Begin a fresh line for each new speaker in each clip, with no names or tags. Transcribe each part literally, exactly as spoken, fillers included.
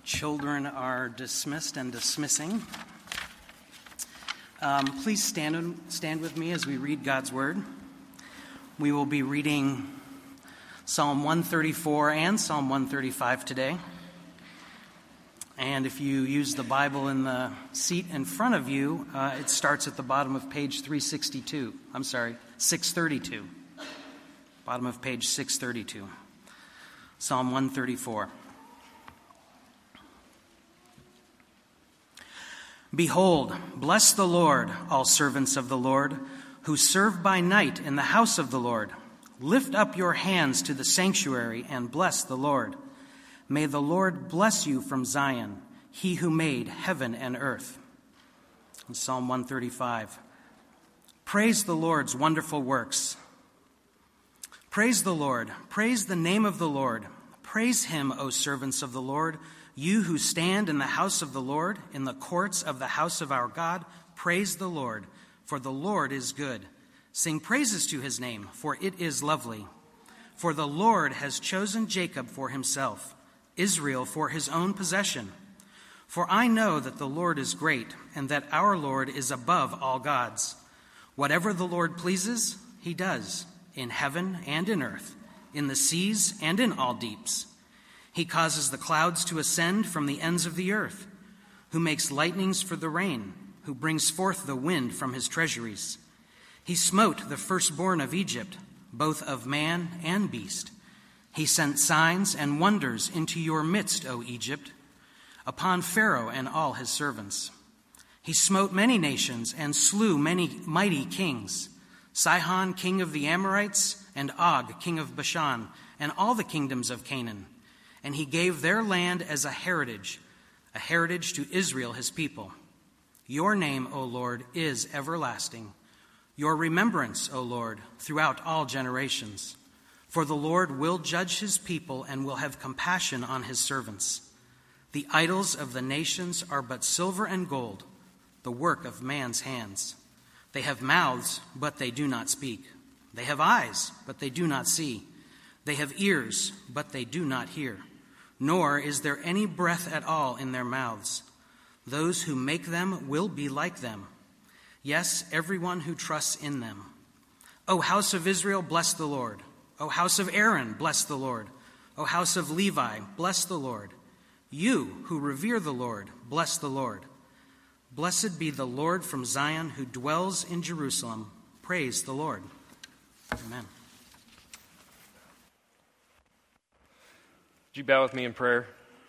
Children are dismissed and dismissing. Um, please stand, stand with me as we read God's Word. We will be reading Psalm one thirty-four and Psalm one thirty-five today. And if you use the Bible in the seat in front of you, uh, it starts at the bottom of page three sixty-two. I'm sorry, six thirty-two. Bottom of page six thirty-two. Psalm one thirty-four. Behold, bless the Lord, all servants of the Lord, who serve by night in the house of the Lord. Lift up your hands to the sanctuary and bless the Lord. May the Lord bless you from Zion, he who made heaven and earth. In Psalm one thirty-five. Praise the Lord's wonderful works. Praise the Lord. Praise the name of the Lord. Praise him, O servants of the Lord. You who stand in the house of the Lord, in the courts of the house of our God, praise the Lord, for the Lord is good. Sing praises to his name, for it is lovely. For the Lord has chosen Jacob for himself, Israel for his own possession. For I know that the Lord is great, and that our Lord is above all gods. Whatever the Lord pleases, he does, in heaven and in earth, in the seas and in all deeps. He causes the clouds to ascend from the ends of the earth, who makes lightnings for the rain, who brings forth the wind from his treasuries. He smote the firstborn of Egypt, both of man and beast. He sent signs and wonders into your midst, O Egypt, upon Pharaoh and all his servants. He smote many nations and slew many mighty kings, Sihon, king of the Amorites, and Og, king of Bashan, and all the kingdoms of Canaan. And he gave their land as a heritage, a heritage to Israel, his people. Your name, O Lord, is everlasting. Your remembrance, O Lord, throughout all generations. For the Lord will judge his people and will have compassion on his servants. The idols of the nations are but silver and gold, the work of man's hands. They have mouths, but they do not speak. They have eyes, but they do not see. They have ears, but they do not hear. Nor is there any breath at all in their mouths. Those who make them will be like them. Yes, everyone who trusts in them. O house of Israel, bless the Lord. O house of Aaron, bless the Lord. O house of Levi, bless the Lord. You who revere the Lord, bless the Lord. Blessed be the Lord from Zion, who dwells in Jerusalem. Praise the Lord. Amen.
Would you bow with me in prayer?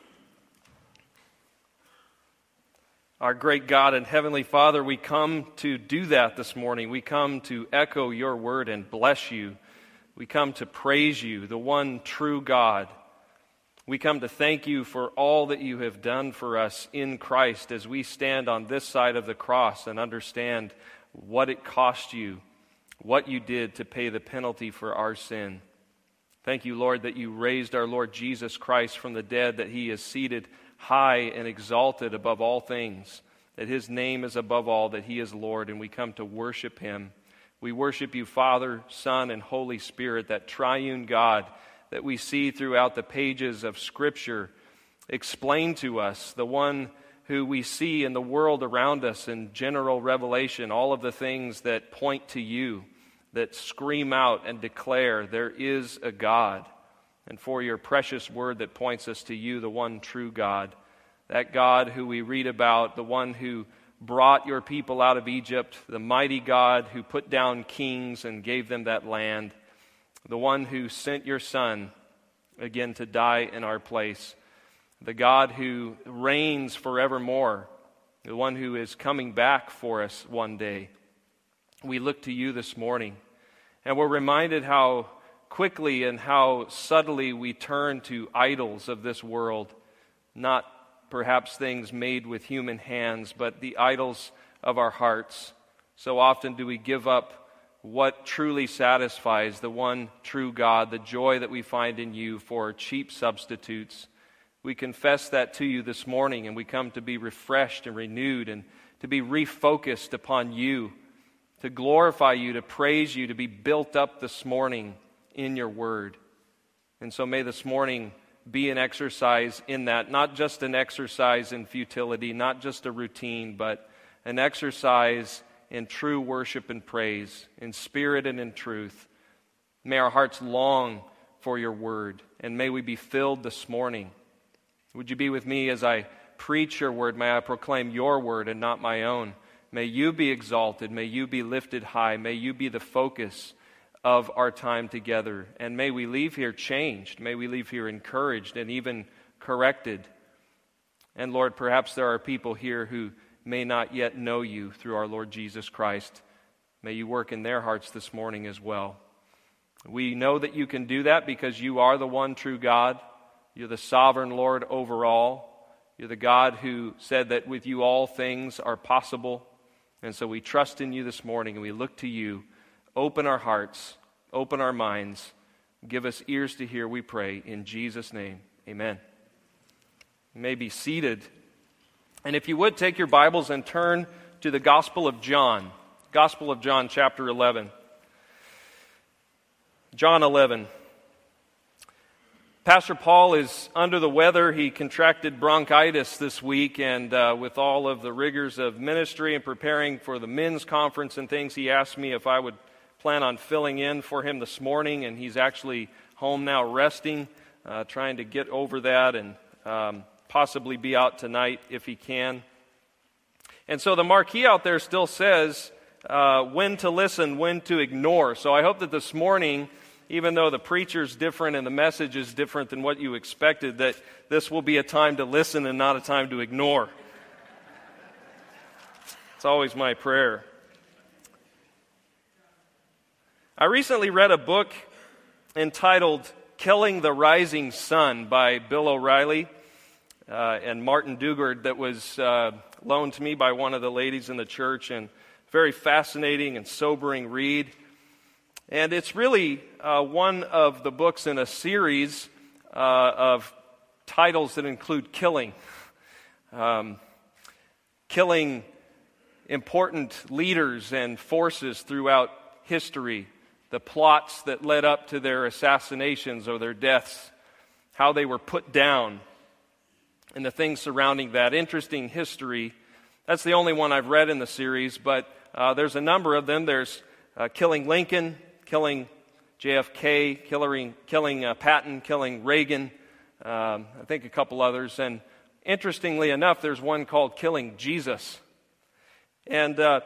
Our great God and Heavenly Father, we come to do that this morning. We come to echo your word and bless you. We come to praise you, the one true God. We come to thank you for all that you have done for us in Christ as we stand on this side of the cross and understand what it cost you, what you did to pay the penalty for our sin. Thank you, Lord, that you raised our Lord Jesus Christ from the dead, that he is seated high and exalted above all things, that his name is above all, that he is Lord, and we come to worship him. We worship you, Father, Son, and Holy Spirit, that triune God that we see throughout the pages of Scripture. Explain to us, the one who we see in the world around us in general revelation, all of the things that point to you, that scream out and declare there is a God, and for your precious word that points us to you, the one true God, that God who we read about, the one who brought your people out of Egypt, the mighty God who put down kings and gave them that land, the one who sent your Son again to die in our place, the God who reigns forevermore, the one who is coming back for us one day. We look to you this morning, and we're reminded how quickly and how subtly we turn to idols of this world, not perhaps things made with human hands, but the idols of our hearts. So often do we give up what truly satisfies the one true God, the joy that we find in you, for cheap substitutes. We confess that to you this morning, and we come to be refreshed and renewed and to be refocused upon you, to glorify you, to praise you, to be built up this morning in your word. And so may this morning be an exercise in that, not just an exercise in futility, not just a routine, but an exercise in true worship and praise, in spirit and in truth. May our hearts long for your word, and may we be filled this morning. Would you be with me as I preach your word? May I proclaim your word and not my own. May you be exalted. May you be lifted high. May you be the focus of our time together. And may we leave here changed. May we leave here encouraged and even corrected. And Lord, perhaps there are people here who may not yet know you through our Lord Jesus Christ. May you work in their hearts this morning as well. We know that you can do that because you are the one true God. You're the sovereign Lord over all. You're the God who said that with you all things are possible. And so we trust in you this morning and we look to you. Open our hearts, open our minds, give us ears to hear, we pray, in Jesus' name. Amen. You may be seated. And if you would, take your Bibles and turn to the Gospel of John. Gospel of John, chapter eleven. John eleven. Pastor Paul is under the weather. He contracted bronchitis this week, and uh, with all of the rigors of ministry and preparing for the men's conference and things, he asked me if I would plan on filling in for him this morning, and he's actually home now resting, uh, trying to get over that and um, possibly be out tonight if he can. And so the marquee out there still says uh, when to listen, when to ignore. So I hope that this morning, even though the preacher's different and the message is different than what you expected, that this will be a time to listen and not a time to ignore. It's always my prayer. I recently read a book entitled Killing the Rising Sun by Bill O'Reilly uh, and Martin Dugard that was uh, loaned to me by one of the ladies in the church, and very fascinating and sobering read. And it's really uh, one of the books in a series uh, of titles that include killing. Um, killing important leaders and forces throughout history, the plots that led up to their assassinations or their deaths, how they were put down, and the things surrounding that. Interesting history. That's the only one I've read in the series, but uh, there's a number of them. There's uh, Killing Lincoln, Killing J F K, killing, killing uh, Patton, Killing Reagan, um, I think a couple others. And interestingly enough, there's one called Killing Jesus. And uh,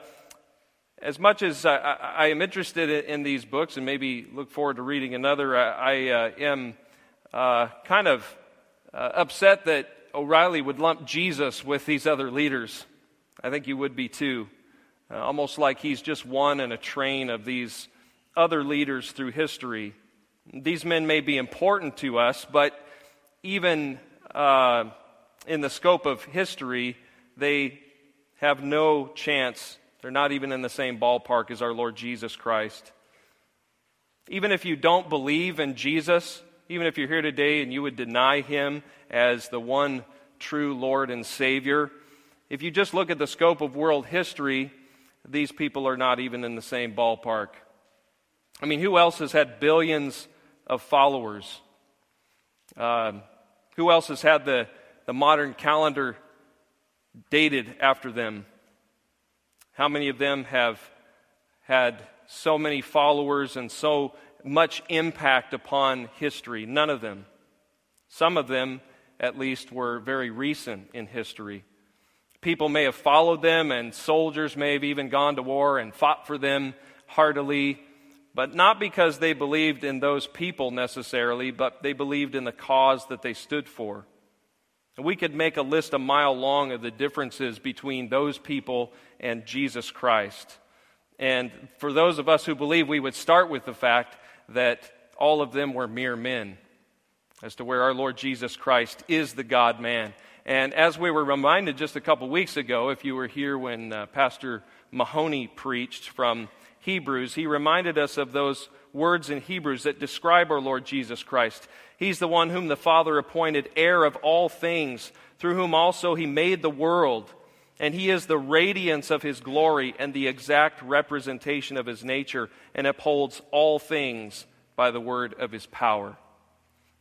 as much as I, I, I am interested in, in these books and maybe look forward to reading another, I, I uh, am uh, kind of uh, upset that O'Reilly would lump Jesus with these other leaders. I think you would be too. Uh, almost like he's just one in a train of these other leaders through history. These men may be important to us, but even uh, in the scope of history, they have no chance. They're not even in the same ballpark as our Lord Jesus Christ. Even if you don't believe in Jesus, even if you're here today and you would deny him as the one true Lord and Savior, if you just look at the scope of world history, these people are not even in the same ballpark. I mean, who else has had billions of followers? Uh, who else has had the, the modern calendar dated after them? How many of them have had so many followers and so much impact upon history? None of them. Some of them, at least, were very recent in history. People may have followed them, and soldiers may have even gone to war and fought for them heartily, but not because they believed in those people necessarily, but they believed in the cause that they stood for. And we could make a list a mile long of the differences between those people and Jesus Christ. And for those of us who believe, we would start with the fact that all of them were mere men, as to where our Lord Jesus Christ is the God-man. And as we were reminded just a couple weeks ago, if you were here when uh, Pastor Mahoney preached from Hebrews, he reminded us of those words in Hebrews that describe our Lord Jesus Christ. He's the one whom the Father appointed heir of all things, through whom also he made the world. And he is the radiance of his glory and the exact representation of his nature, and upholds all things by the word of his power.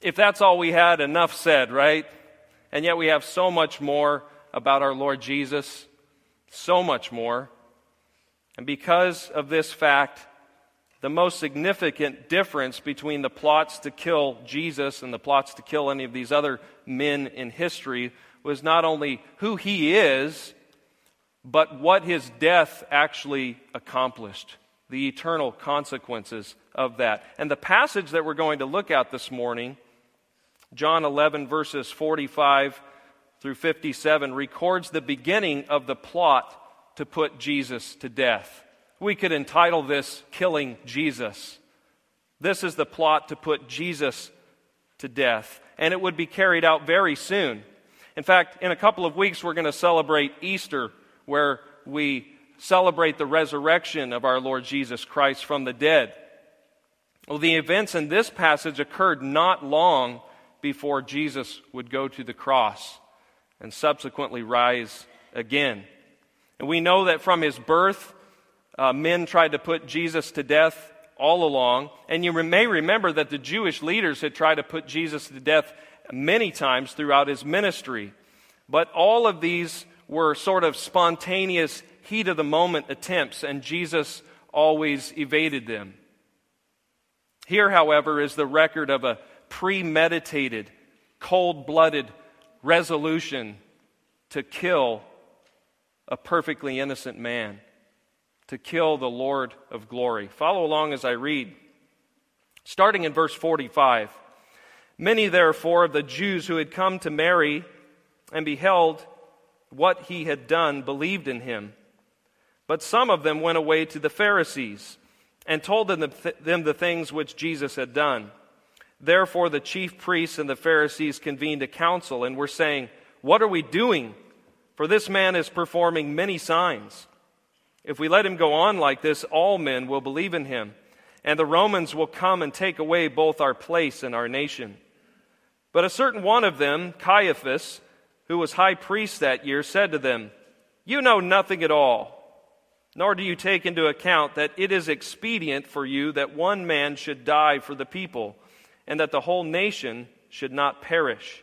If that's all we had, enough said, right? And yet we have so much more about our Lord Jesus, so much more. And because of this fact, the most significant difference between the plots to kill Jesus and the plots to kill any of these other men in history was not only who he is, but what his death actually accomplished, the eternal consequences of that. And the passage that we're going to look at this morning, John eleven, verses forty-five through fifty-seven, records the beginning of the plot to put Jesus to death. We could entitle this Killing Jesus. This is the plot to put Jesus to death, and it would be carried out very soon. In fact, in a couple of weeks, we're going to celebrate Easter, where we celebrate the resurrection of our Lord Jesus Christ from the dead. Well, the events in this passage occurred not long before Jesus would go to the cross and subsequently rise again. And we know that from his birth, uh, men tried to put Jesus to death all along. And you may remember that the Jewish leaders had tried to put Jesus to death many times throughout his ministry. But all of these were sort of spontaneous, heat-of-the-moment attempts, and Jesus always evaded them. Here, however, is the record of a premeditated, cold-blooded resolution to kill a perfectly innocent man, to kill the Lord of glory. Follow along as I read. Starting in verse forty-five. Many, therefore, of the Jews who had come to Mary and beheld what he had done believed in him. But some of them went away to the Pharisees and told them the, th- them the things which Jesus had done. Therefore the chief priests and the Pharisees convened a council and were saying, "What are we doing? For this man is performing many signs. If we let him go on like this, all men will believe in him, and the Romans will come and take away both our place and our nation." But a certain one of them, Caiaphas, who was high priest that year, said to them, "You know nothing at all, nor do you take into account that it is expedient for you that one man should die for the people, and that the whole nation should not perish.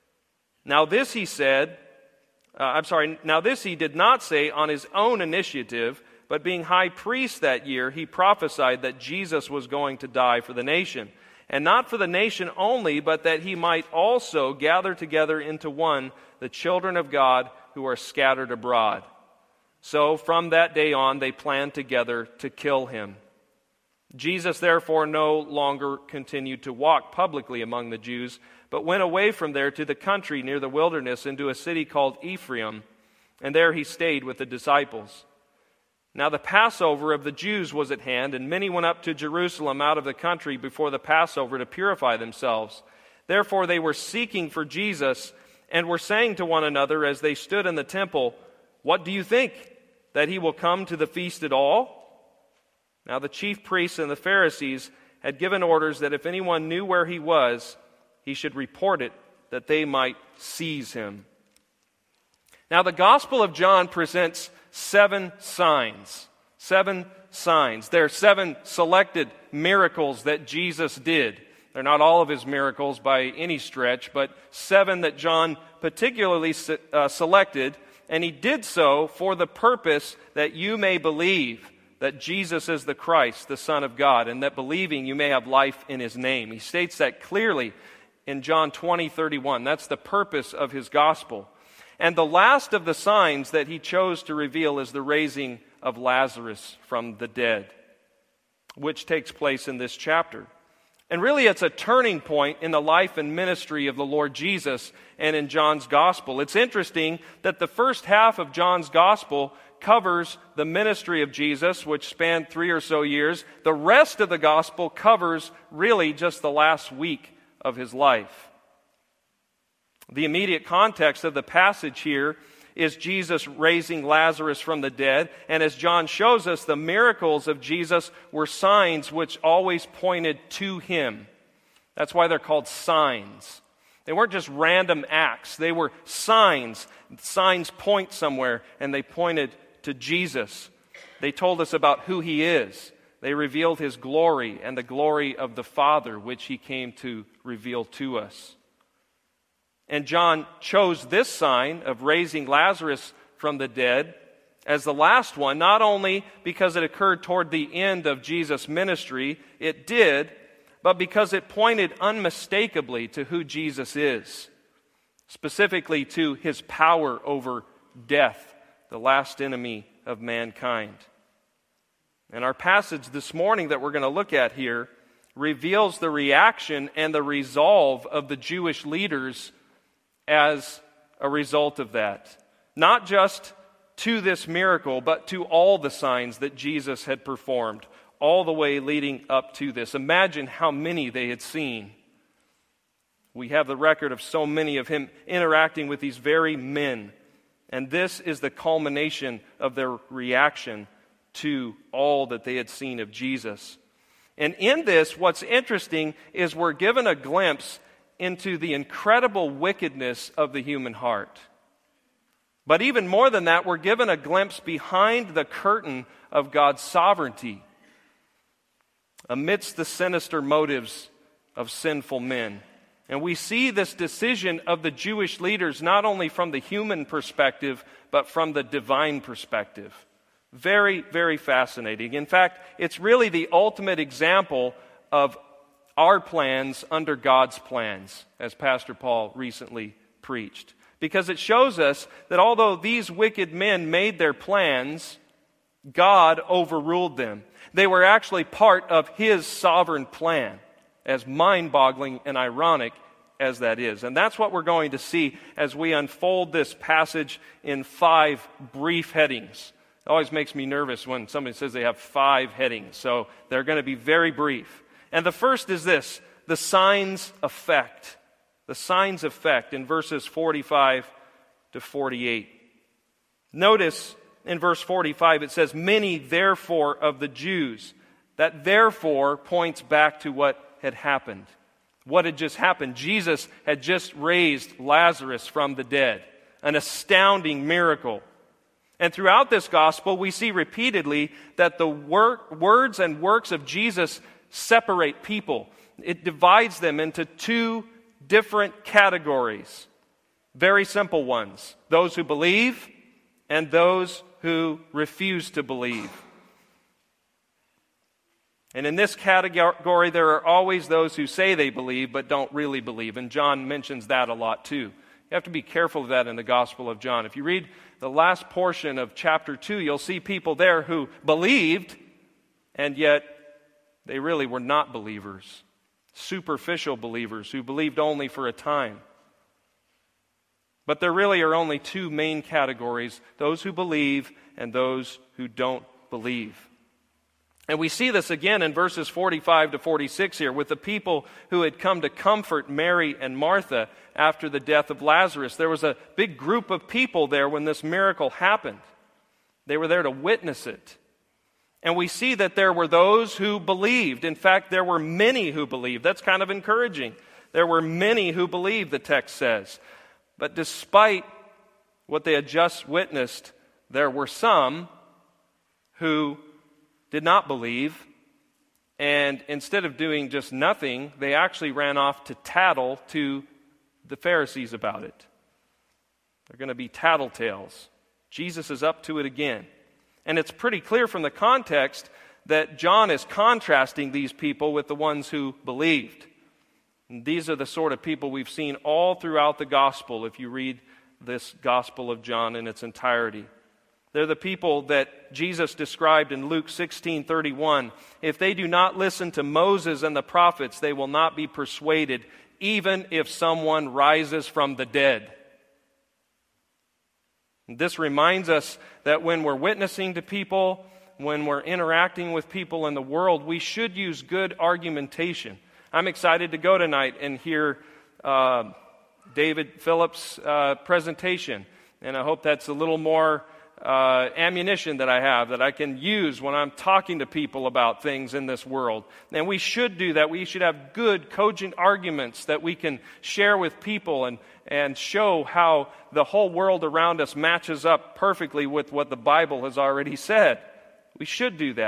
Now this he said, uh, I'm sorry, now this he did not say on his own initiative, but being high priest that year, he prophesied that Jesus was going to die for the nation. And not for the nation only, but that he might also gather together into one the children of God who are scattered abroad. So from that day on, they planned together to kill him. Jesus therefore no longer continued to walk publicly among the Jews, but went away from there to the country near the wilderness into a city called Ephraim, and there he stayed with the disciples. Now the Passover of the Jews was at hand, and many went up to Jerusalem out of the country before the Passover to purify themselves. Therefore they were seeking for Jesus, and were saying to one another as they stood in the temple, "What do you think? That he will come to the feast at all?" Now the chief priests and the Pharisees had given orders that if anyone knew where he was, he should report it, that they might seize him. Now the Gospel of John presents seven signs. Seven signs. There are seven selected miracles that Jesus did. They're not all of his miracles by any stretch, but seven that John particularly uh, selected, and he did so for the purpose that you may believe that Jesus is the Christ, the Son of God, and that believing you may have life in his name. He states that clearly in John twenty thirty-one. That's the purpose of his gospel. And the last of the signs that he chose to reveal is the raising of Lazarus from the dead, which takes place in this chapter. And really it's a turning point in the life and ministry of the Lord Jesus and in John's gospel. It's interesting that the first half of John's gospel covers the ministry of Jesus, which spanned three or so years. The rest of the gospel covers really just the last week of his life. The immediate context of the passage here is Jesus raising Lazarus from the dead. And as John shows us, the miracles of Jesus were signs which always pointed to him. That's why they're called signs. They weren't just random acts. They were signs. Signs point somewhere, and they pointed to Jesus. They told us about who he is. They revealed his glory and the glory of the Father, which he came to reveal to us. And John chose this sign of raising Lazarus from the dead as the last one, not only because it occurred toward the end of Jesus' ministry, it did, but because it pointed unmistakably to who Jesus is, specifically to his power over death, the last enemy of mankind. And our passage this morning that we're going to look at here reveals the reaction and the resolve of the Jewish leaders as a result of that. Not just to this miracle, but to all the signs that Jesus had performed, all the way leading up to this. Imagine how many they had seen. We have the record of so many of him interacting with these very men. And this is the culmination of their reaction to all that they had seen of Jesus. And in this, what's interesting is we're given a glimpse into the incredible wickedness of the human heart. But even more than that, we're given a glimpse behind the curtain of God's sovereignty, amidst the sinister motives of sinful men. And we see this decision of the Jewish leaders not only from the human perspective, but from the divine perspective. Very, very fascinating. In fact, it's really the ultimate example of our plans under God's plans, as Pastor Paul recently preached. Because it shows us that although these wicked men made their plans, God overruled them. They were actually part of his sovereign plan, as mind-boggling and ironic as that is. And that's what we're going to see as we unfold this passage in five brief headings. It always makes me nervous when somebody says they have five headings, so they're going to be very brief. And the first is this, the signs effect. The signs effect in verses forty-five to forty-eight. Notice in verse forty-five it says, many therefore of the Jews. That therefore points back to what had happened. What had just happened? Jesus had just raised Lazarus from the dead. An astounding miracle. And throughout this gospel, we see repeatedly that the work, words and works of Jesus separate people. It divides them into two different categories. Very simple ones. Those who believe and those who refuse to believe. And in this category, there are always those who say they believe but don't really believe. And John mentions that a lot too. You have to be careful of that in the Gospel of John. If you read the last portion of chapter two, you'll see people there who believed, and yet they really were not believers. Superficial believers who believed only for a time. But there really are only two main categories, those who believe and those who don't believe. And we see this again in verses forty-five to forty-six here with the people who had come to comfort Mary and Martha after the death of Lazarus. There was a big group of people there when this miracle happened. They were there to witness it. And we see that there were those who believed. In fact, there were many who believed. That's kind of encouraging. There were many who believed, the text says. But despite what they had just witnessed, there were some who did not believe, and instead of doing just nothing, they actually ran off to tattle to the Pharisees about it. They're going to be tattletales. Jesus is up to it again. And it's pretty clear from the context that John is contrasting these people with the ones who believed. And these are the sort of people we've seen all throughout the gospel if you read this Gospel of John in its entirety. They're the people that Jesus described in Luke sixteen thirty-one. If they do not listen to Moses and the prophets, they will not be persuaded, even if someone rises from the dead. This reminds us that when we're witnessing to people, when we're interacting with people in the world, we should use good argumentation. I'm excited to go tonight and hear uh, David Phillips' uh, presentation. And I hope that's a little more uh, ammunition that I have that I can use when I'm talking to people about things in this world. And we should do that. We should have good, cogent arguments that we can share with people and, and show how the whole world around us matches up perfectly with what the Bible has already said. We should do that.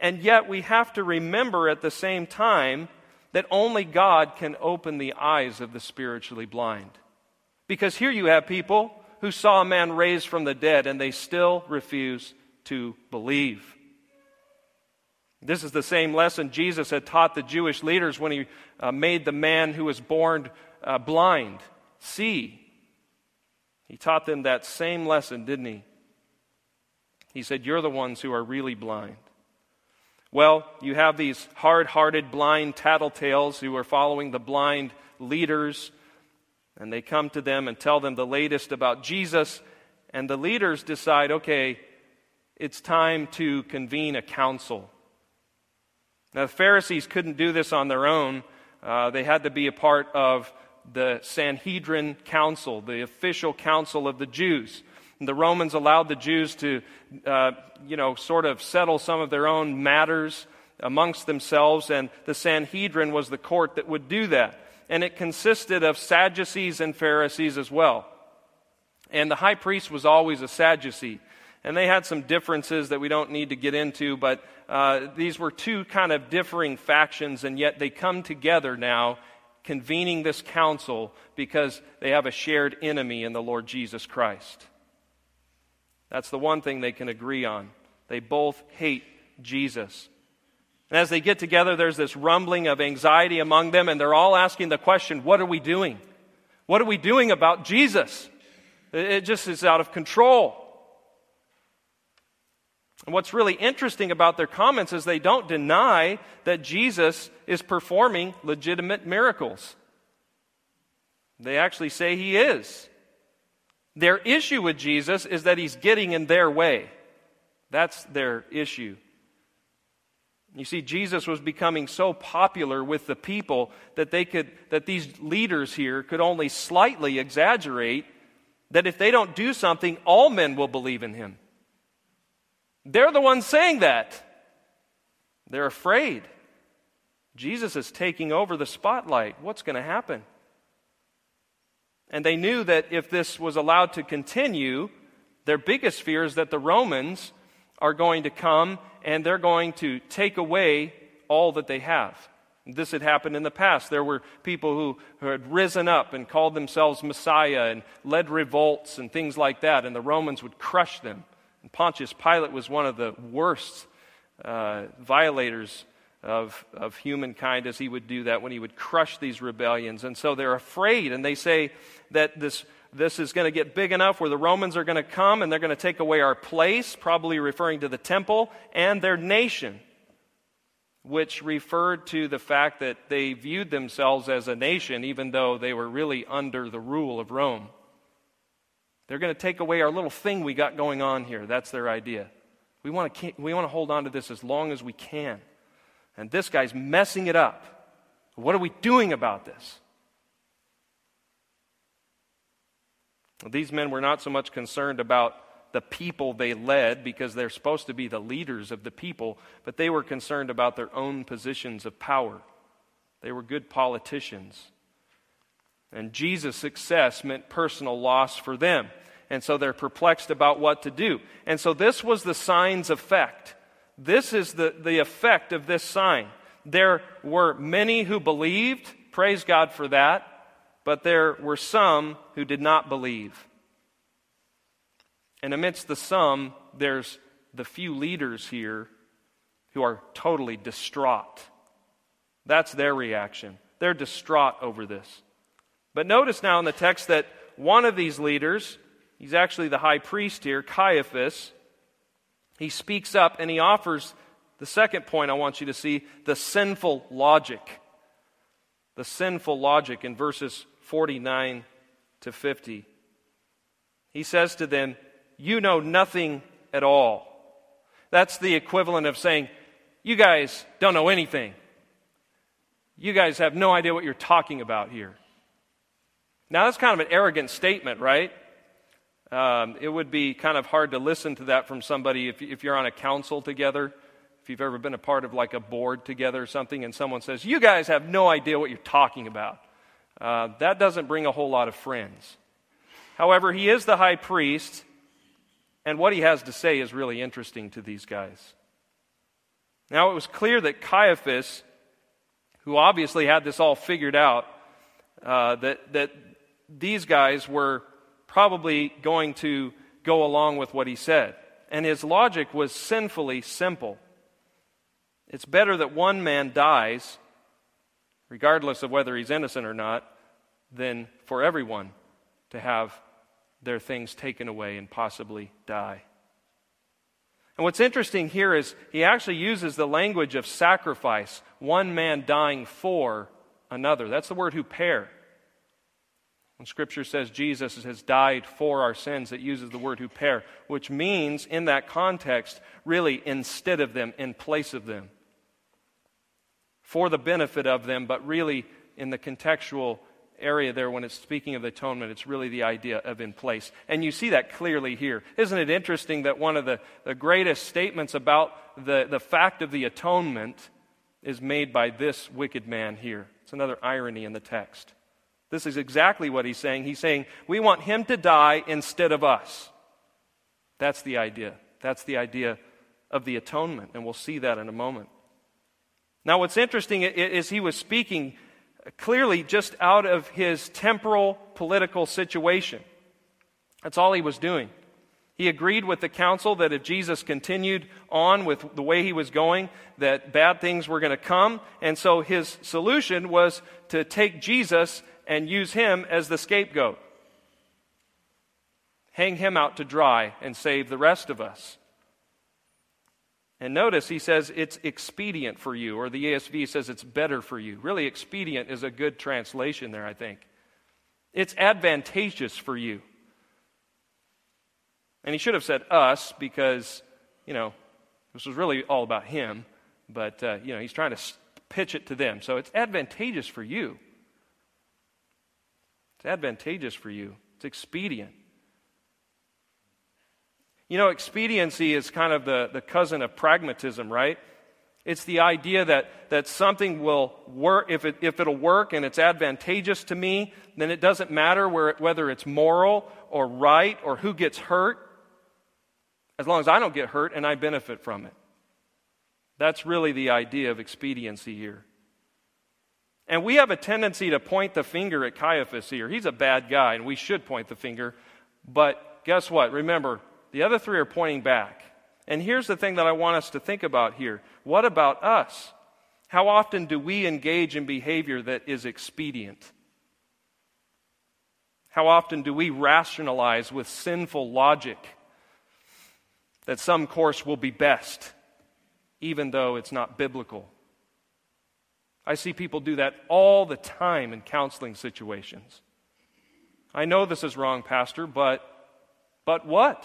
And yet we have to remember at the same time that only God can open the eyes of the spiritually blind. Because here you have people who saw a man raised from the dead and they still refuse to believe. This is the same lesson Jesus had taught the Jewish leaders when he uh, made the man who was born uh, blind see. He taught them that same lesson, didn't he? He said, you're the ones who are really blind. Well, you have these hard-hearted, blind tattletales who are following the blind leaders, and they come to them and tell them the latest about Jesus, and the leaders decide, okay, it's time to convene a council. Now, the Pharisees couldn't do this on their own. Uh, they had to be a part of the Sanhedrin Council, the official council of the Jews. And the Romans allowed the Jews to, uh, you know, sort of settle some of their own matters amongst themselves, and the Sanhedrin was the court that would do that. And it consisted of Sadducees and Pharisees as well. And the high priest was always a Sadducee. And they had some differences that we don't need to get into, but uh, these were two kind of differing factions, and yet they come together now, convening this council because they have a shared enemy in the Lord Jesus Christ. That's the one thing they can agree on. They both hate Jesus. And as they get together, there's this rumbling of anxiety among them, and they're all asking the question, what are we doing? What are we doing about Jesus? It just is out of control. And what's really interesting about their comments is they don't deny that Jesus is performing legitimate miracles. They actually say he is. Their issue with Jesus is that he's getting in their way. That's their issue. You see, Jesus was becoming so popular with the people that they could, that these leaders here could only slightly exaggerate that if they don't do something, all men will believe in him. They're the ones saying that. They're afraid. Jesus is taking over the spotlight. What's going to happen? And they knew that if this was allowed to continue, their biggest fear is that the Romans are going to come and they're going to take away all that they have. This had happened in the past. There were people who, who had risen up and called themselves Messiah and led revolts and things like that, and the Romans would crush them. And Pontius Pilate was one of the worst uh, violators of, of humankind as he would do that when he would crush these rebellions. And so they're afraid, and they say that this this is going to get big enough where the Romans are going to come and they're going to take away our place, probably referring to the temple, and their nation, which referred to the fact that they viewed themselves as a nation even though they were really under the rule of Rome. They're going to take away our little thing we got going on here. That's their idea. We want to we want to hold on to this as long as we can. And this guy's messing it up. What are we doing about this? These men were not so much concerned about the people they led, because they're supposed to be the leaders of the people, but they were concerned about their own positions of power. They were good politicians. And Jesus' success meant personal loss for them. And so they're perplexed about what to do. And so this was the sign's effect. This is the, the effect of this sign. There were many who believed, praise God for that, but there were some who did not believe. And amidst the some, there's the few leaders here who are totally distraught. That's their reaction. They're distraught over this. But notice now in the text that one of these leaders, he's actually the high priest here, Caiaphas, he speaks up and he offers the second point I want you to see, the sinful logic. The sinful logic in verses forty-nine to fifty. He says to them, "You know nothing at all." That's the equivalent of saying, you guys don't know anything. You guys have no idea what you're talking about here. Now, that's kind of an arrogant statement, right? Um, it would be kind of hard to listen to that from somebody if, if you're on a council together, if you've ever been a part of like a board together or something, and someone says, you guys have no idea what you're talking about. Uh, that doesn't bring a whole lot of friends. However, he is the high priest, and what he has to say is really interesting to these guys. Now it was clear that Caiaphas, who obviously had this all figured out, uh, that, that these guys were probably going to go along with what he said. And his logic was sinfully simple. It's better that one man dies, regardless of whether he's innocent or not, than for everyone to have their things taken away and possibly die. And what's interesting here is he actually uses the language of sacrifice, one man dying for another. That's the word huper. When Scripture says Jesus has died for our sins, it uses the word huper, which means, in that context, really instead of them, in place of them. For the benefit of them, but really in the contextual area there when it's speaking of the atonement, it's really the idea of in place. And you see that clearly here. Isn't it interesting that one of the, the greatest statements about the, the fact of the atonement is made by this wicked man here? It's another irony in the text. This is exactly what he's saying. He's saying, we want him to die instead of us. That's the idea. That's the idea of the atonement, and we'll see that in a moment. Now, what's interesting is he was speaking clearly just out of his temporal political situation. That's all he was doing. He agreed with the council that if Jesus continued on with the way he was going, that bad things were going to come. And so his solution was to take Jesus and use him as the scapegoat. Hang him out to dry and save the rest of us. And notice he says it's expedient for you, or the E S V says it's better for you. Really, expedient is a good translation there, I think. It's advantageous for you. And he should have said us because, you know, this was really all about him. But, uh, you know, he's trying to pitch it to them. So it's advantageous for you. It's advantageous for you. It's expedient. You know, expediency is kind of the, the cousin of pragmatism, right? It's the idea that, that something will work, if, it, if it'll work and it's advantageous to me, then it doesn't matter where, whether it's moral or right or who gets hurt, as long as I don't get hurt and I benefit from it. That's really the idea of expediency here. And we have a tendency to point the finger at Caiaphas here. He's a bad guy, and we should point the finger. But guess what? Remember, the other three are pointing back. And here's the thing that I want us to think about here. What about us? How often do we engage in behavior that is expedient? How often do we rationalize with sinful logic that some course will be best, even though it's not biblical? I see people do that all the time in counseling situations. I know this is wrong, Pastor, but but what?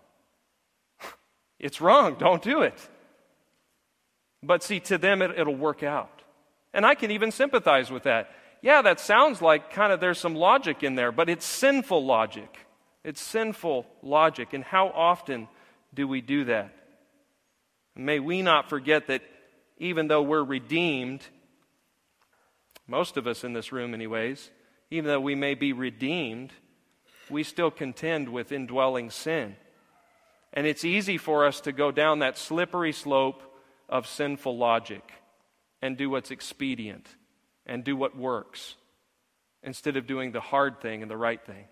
It's wrong. Don't do it. But see, to them, it, it'll work out. And I can even sympathize with that. Yeah, that sounds like kind of there's some logic in there, but it's sinful logic. It's sinful logic. And how often do we do that? May we not forget that even though we're redeemed, most of us in this room anyways, even though we may be redeemed, we still contend with indwelling sin. And it's easy for us to go down that slippery slope of sinful logic and do what's expedient and do what works instead of doing the hard thing and the right thing.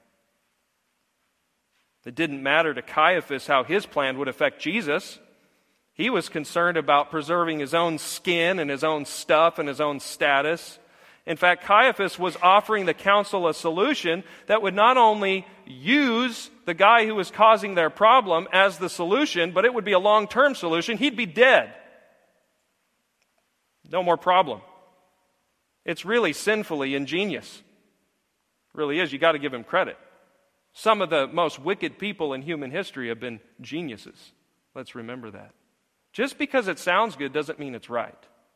It didn't matter to Caiaphas how his plan would affect Jesus. He was concerned about preserving his own skin and his own stuff and his own status. In fact, Caiaphas was offering the council a solution that would not only use the guy who was causing their problem as the solution, but it would be a long-term solution. He'd be dead. No more problem. It's really sinfully ingenious. It really is. You got to give him credit. Some of the most wicked people in human history have been geniuses. Let's remember that. Just because it sounds good doesn't mean it's right.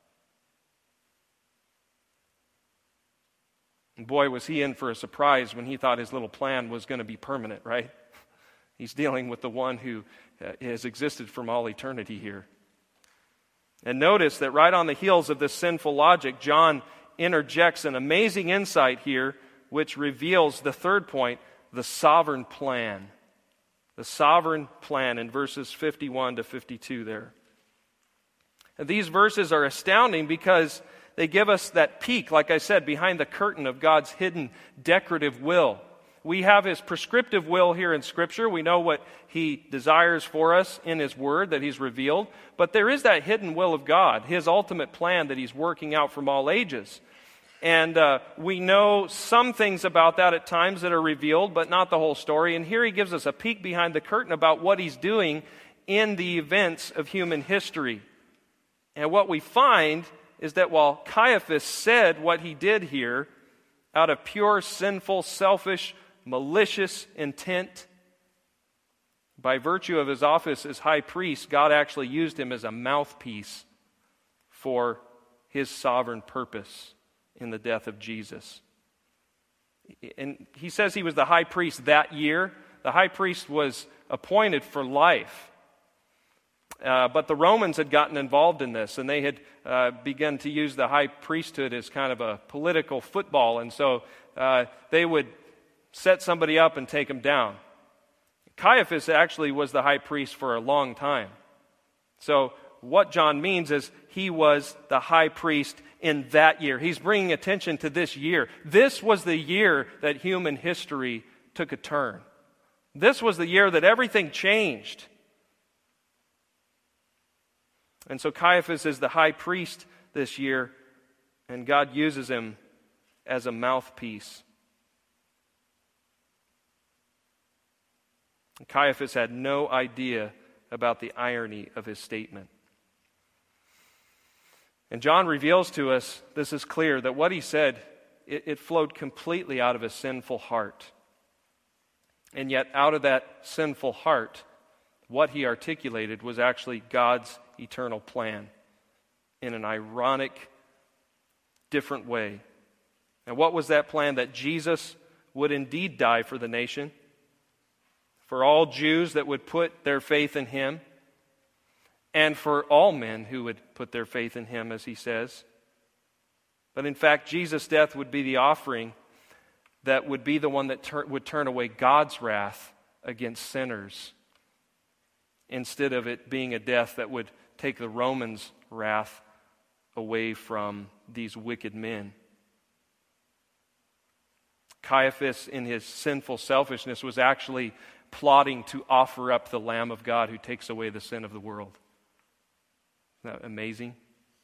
And boy, was he in for a surprise when he thought his little plan was going to be permanent, right? He's dealing with the one who uh, has existed from all eternity here. And notice that right on the heels of this sinful logic, John interjects an amazing insight here, which reveals the third point, the sovereign plan. The sovereign plan in verses fifty-one to fifty-two there. These verses are astounding because they give us that peek, like I said, behind the curtain of God's hidden decorative will. We have His prescriptive will here in Scripture. We know what He desires for us in His Word that He's revealed. But there is that hidden will of God, His ultimate plan that He's working out from all ages. And uh, we know some things about that at times that are revealed, but not the whole story. And here He gives us a peek behind the curtain about what He's doing in the events of human history. And what we find is that while Caiaphas said what he did here out of pure, sinful, selfish, malicious intent, by virtue of his office as high priest, God actually used him as a mouthpiece for His sovereign purpose in the death of Jesus. And he says he was the high priest that year. The high priest was appointed for life. Uh, but the Romans had gotten involved in this, and they had uh, begun to use the high priesthood as kind of a political football. And so uh, they would set somebody up and take him down. Caiaphas actually was the high priest for a long time. So what John means is he was the high priest in that year. He's bringing attention to this year. This was the year that human history took a turn. This was the year that everything changed. And so Caiaphas is the high priest this year, and God uses him as a mouthpiece. Caiaphas had no idea about the irony of his statement. And John reveals to us, this is clear, that what he said, it, it flowed completely out of a sinful heart. And yet out of that sinful heart, what he articulated was actually God's eternal plan in an ironic, different way. And what was that plan? That Jesus would indeed die for the nation, for all Jews that would put their faith in Him, and for all men who would put their faith in Him, as he says. But in fact, Jesus' death would be the offering that would be the one that tur- would turn away God's wrath against sinners, instead of it being a death that would take the Romans' wrath away from these wicked men. Caiaphas, in his sinful selfishness, was actually plotting to offer up the Lamb of God who takes away the sin of the world. Isn't that amazing?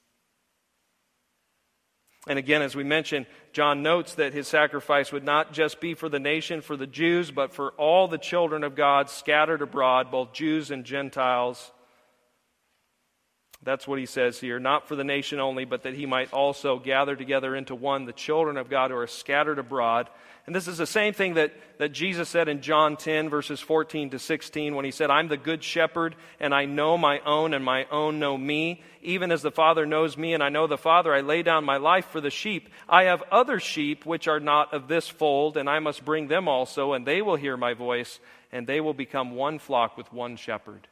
And again, as we mentioned, John notes that his sacrifice would not just be for the nation, for the Jews, but for all the children of God scattered abroad, both Jews and Gentiles. That's what he says here. Not for the nation only, but that He might also gather together into one the children of God who are scattered abroad. And this is the same thing that, that Jesus said in John ten, verses fourteen to sixteen, when He said, I'm the good shepherd, and I know my own, and my own know me. Even as the Father knows me, and I know the Father, I lay down my life for the sheep. I have other sheep which are not of this fold, and I must bring them also, and they will hear my voice, and they will become one flock with one shepherd.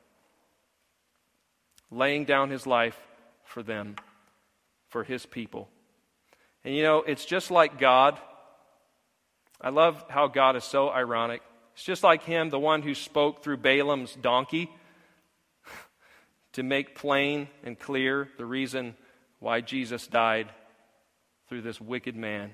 Laying down His life for them, for His people. And you know, it's just like God. I love how God is so ironic. It's just like Him, the one who spoke through Balaam's donkey to make plain and clear the reason why Jesus died through this wicked man.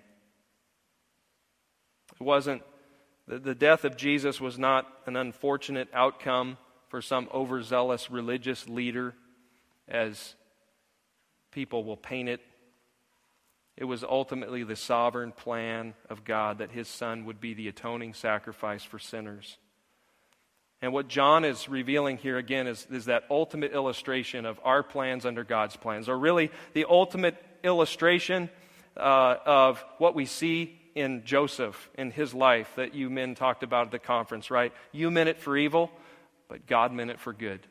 It wasn't, the, the death of Jesus was not an unfortunate outcome for some overzealous religious leader, as people will paint it. It was ultimately the sovereign plan of God that His Son would be the atoning sacrifice for sinners. And what John is revealing here again is, is that ultimate illustration of our plans under God's plans, or really the ultimate illustration uh, of what we see in Joseph, in his life, that you men talked about at the conference, right? You meant it for evil, but God meant it for good.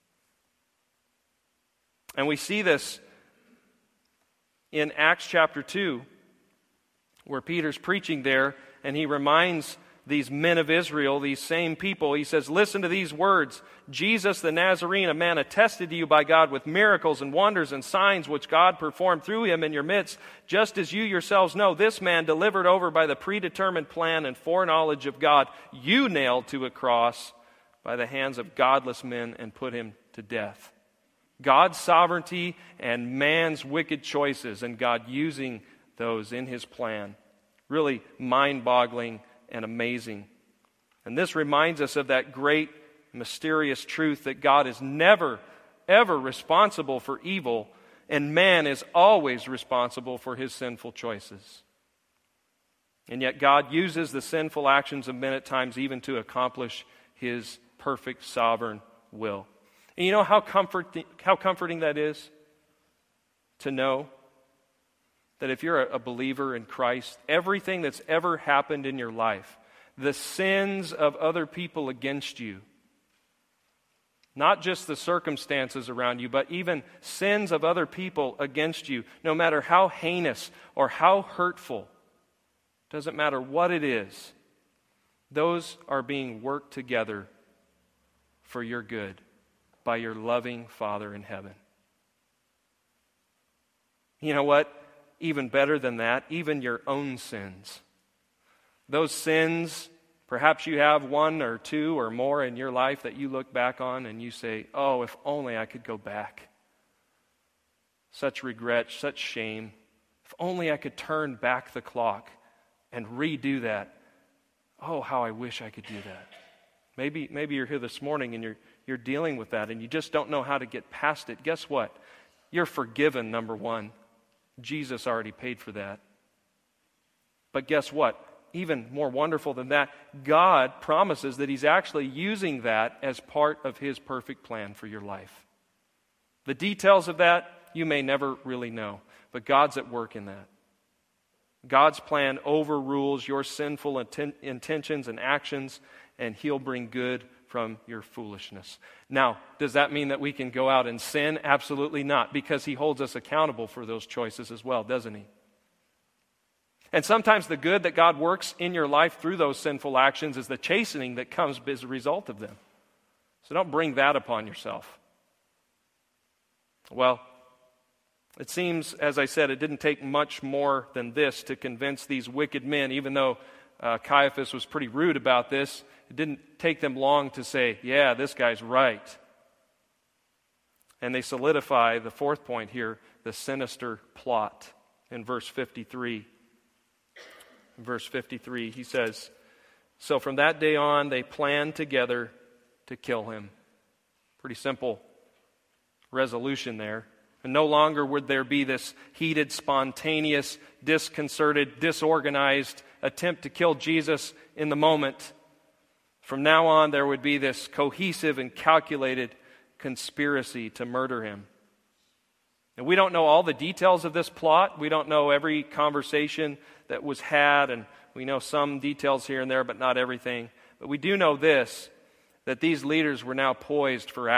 And we see this in Acts chapter two, where Peter's preaching there, and he reminds these men of Israel, these same people, he says, listen to these words. Jesus the Nazarene, a man attested to you by God with miracles and wonders and signs which God performed through Him in your midst, just as you yourselves know, this man delivered over by the predetermined plan and foreknowledge of God, you nailed to a cross by the hands of godless men and put Him to death. God's sovereignty and man's wicked choices, and God using those in his plan. Really mind-boggling and amazing. And this reminds us of that great, mysterious truth that God is never, ever responsible for evil, and man is always responsible for his sinful choices. And yet God uses the sinful actions of men at times even to accomplish his perfect sovereign will. And you know how comforting, how comforting that is? To know that if you're a believer in Christ, everything that's ever happened in your life, the sins of other people against you, not just the circumstances around you, but even sins of other people against you, no matter how heinous or how hurtful, doesn't matter what it is, those are being worked together for your good by your loving Father in heaven. You know what? Even better than that, even your own sins. Those sins, perhaps you have one or two or more in your life that you look back on and you say, oh, if only I could go back. Such regret, such shame. If only I could turn back the clock and redo that. Oh, how I wish I could do that. Maybe, maybe you're here this morning and you're, you're dealing with that and you just don't know how to get past it. Guess what? You're forgiven, number one. Jesus already paid for that. But guess what? Even more wonderful than that, God promises that he's actually using that as part of his perfect plan for your life. The details of that you may never really know, but God's at work in that. God's plan overrules your sinful inten- intentions and actions, and he'll bring good from your foolishness. Now, does that mean that we can go out and sin? Absolutely not, because he holds us accountable for those choices as well, doesn't he? And sometimes the good that God works in your life through those sinful actions is the chastening that comes as a result of them. So don't bring that upon yourself. Well, it seems, as I said, it didn't take much more than this to convince these wicked men, even though uh, Caiaphas was pretty rude about this. It didn't take them long to say, yeah, this guy's right. And they solidify the fourth point here, the sinister plot in verse fifty-three. In verse fifty-three, he says, so from that day on, they planned together to kill him. Pretty simple resolution there. And no longer would there be this heated, spontaneous, disconcerted, disorganized attempt to kill Jesus in the moment. From now on, there would be this cohesive and calculated conspiracy to murder him. And we don't know all the details of this plot. We don't know every conversation that was had, and we know some details here and there, but not everything. But we do know this, that these leaders were now poised for